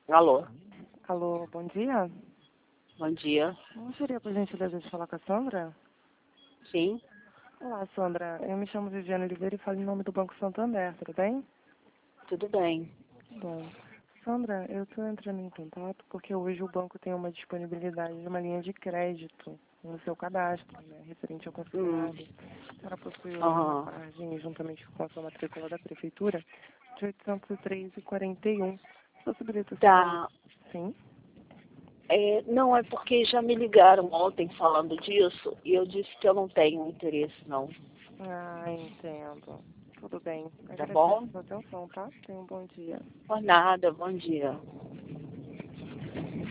Alô, Alô, bom dia. bom dia. Não seria por gentileza de falar com a Sandra? Sim, Olá, Sandra. Eu me chamo Viviane Oliveira e falo em nome do Banco Santander, tudo bem? tudo bem. Bom, Sandra, eu estou entrando em contato porque hoje o banco tem uma disponibilidade de uma linha de crédito no seu cadastro, né, referente ao Hum, consignado. Ela possui uma aham. margem, juntamente com a sua matrícula da Prefeitura, de 803,41. Possibilita a senhora? Tá. Sim? Não, é porque já me ligaram ontem falando disso e eu disse que eu não tenho interesse, não. Ah, entendo. Tudo bem. Tá Agradeço bom? a sua atenção, tá? Tenha um bom dia. Por nada, bom dia.